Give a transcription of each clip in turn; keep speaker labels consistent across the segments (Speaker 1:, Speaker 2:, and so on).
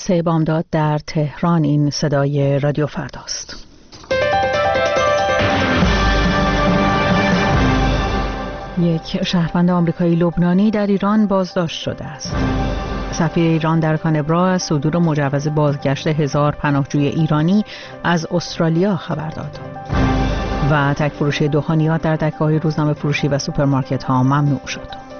Speaker 1: 3 بامداد در تهران. این صدای رادیو فرداست. یک شهروند آمریکایی لبنانی در ایران بازداشت شده است. سفیر ایران در کانبرا از صدور مجوز بازگشت 1000 پناهجوی ایرانی از استرالیا خبر داد. و تک فروشی دخانیات در دکه‌های روزنامه فروشی و سوپرمارکت ها ممنوع شد.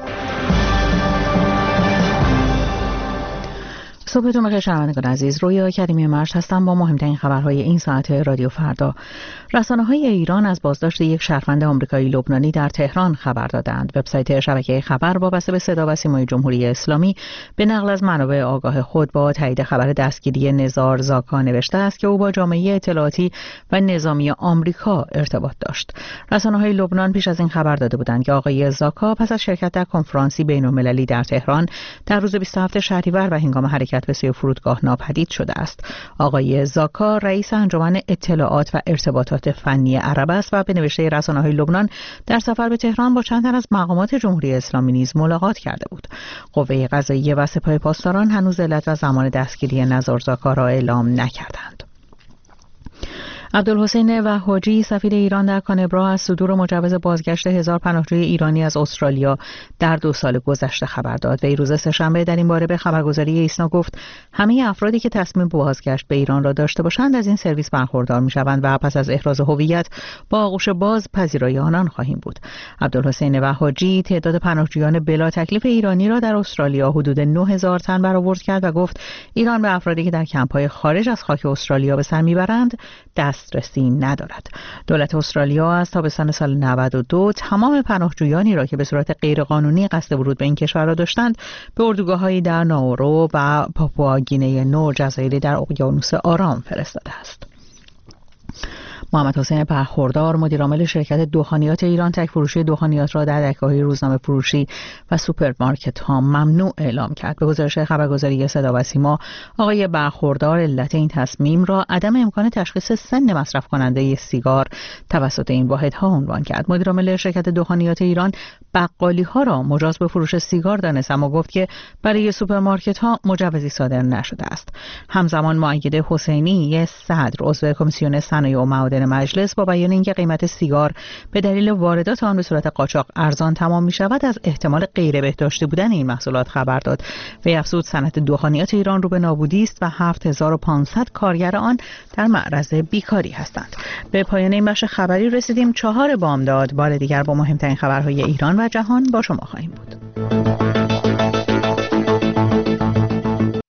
Speaker 1: صبحتون بخیر شنوندگان عزیز. رویا کریمی مرج هستم با مهمترین خبرهای این ساعت رادیو فردا. رسانه‌های ایران از بازداشت یک شهروند آمریکایی لبنانی در تهران خبر دادند. وبسایت شبکه خبر وابسته به صدا و سیمای جمهوری اسلامی به نقل از منابع آگاه خود با تایید خبر دستگیری نزار زاکا نوشته است که او با جامعه اطلاعاتی و نظامی آمریکا ارتباط داشت. رسانه‌های لبنان پیش از این خبر داده بودند که آقای زاکا پس از شرکت در کنفرانسی بین‌المللی در تهران در روز 27 شهریور و هنگام حرکت به سوی فرودگاه ناپدید شده است. آقای زاکا رئیس انجمن اطلاعات و ارتباطات فنی عرب است و به نوشته رسانه‌های لبنان در سفر به تهران با چند تن از مقامات جمهوری اسلامی نیز ملاقات کرده بود. قوه قضاییه و سپاه پاسداران هنوز علت و زمان دستگیری نزار زاکا را اعلام نکردند. عبدالحسین وهاجی سفیر ایران در کانبرا از صدور مجوز بازگشت 1000 پناهجوی ایرانی از استرالیا در 2 سال گذشته خبر داد. وی روز سه‌شنبه در این باره به خبرگزاری ایسنا گفت همه افرادی که تصمیم بازگشت به ایران را داشته باشند از این سرویس برخوردار می‌شوند و پس از احراز هویت با آغوش باز پذیرای آنان خواهیم بود. عبدالحسین وهاجی تعداد پناهجویان بلا تکلیف ایرانی را در استرالیا حدود 9000 تن برآورد کرد و گفت ایران به افرادی که در کمپ‌های خارج از خاک استرالیا به سر میبرند دسترسی ندارد. دولت استرالیا از تابستان سال 92 تمام پناهجویانی را که به صورت غیرقانونی قصد ورود به این کشور را داشتند به اردوگاه‌هایی در ناورو و پاپوآگینه نو جزایری در اقیانوس آرام فرستاده است. محمد حسین برخوردار مدیرعامل شرکت دخانیات ایران تک فروشی دخانیات را در دکه‌های روزنامه فروشی و سوپرمارکت ها ممنوع اعلام کرد. به گزارش خبرگزاری صدا و سیما آقای برخوردار علت این تصمیم را عدم امکان تشخیص سن مصرف کننده سیگار توسط این واحدها عنوان کرد. مدیرعامل شرکت دخانیات ایران بقالی ها را مجاز به فروش سیگار دانست اما گفت که برای سوپرمارکت ها مجوزی صادر نشده است. همزمان مؤید حسینی صدر عضو کمیسیون صنایع و معادن مجلس با بیان اینکه قیمت سیگار به دلیل واردات آن به صورت قاچاق ارزان تمام می شود از احتمال غیر بهداشتی بودن این محصولات خبر داد. وی افزود صنعت دخانیات ایران رو به نابودی است و 7500 کارگر آن در معرض بیکاری هستند. به پایان این بخش خبری رسیدیم. 4 بامداد بار دیگر با مهمترین خبرهای ایران و جهان با شما خواهیم بود.